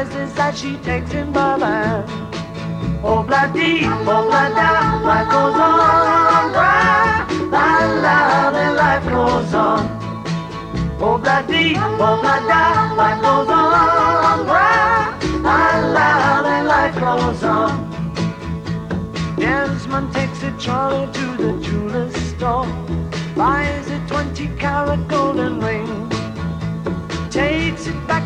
realizes that she takes him by the hand. Oh-blah-dee, oh-blah-da, life goes on, la-la, then life goes on. Oh-blah-dee, oh-blah-da, life goes on, la-la, then life goes on. Desmond takes a trolley to the jeweler's store, buys a 20-carat golden ring, takes it back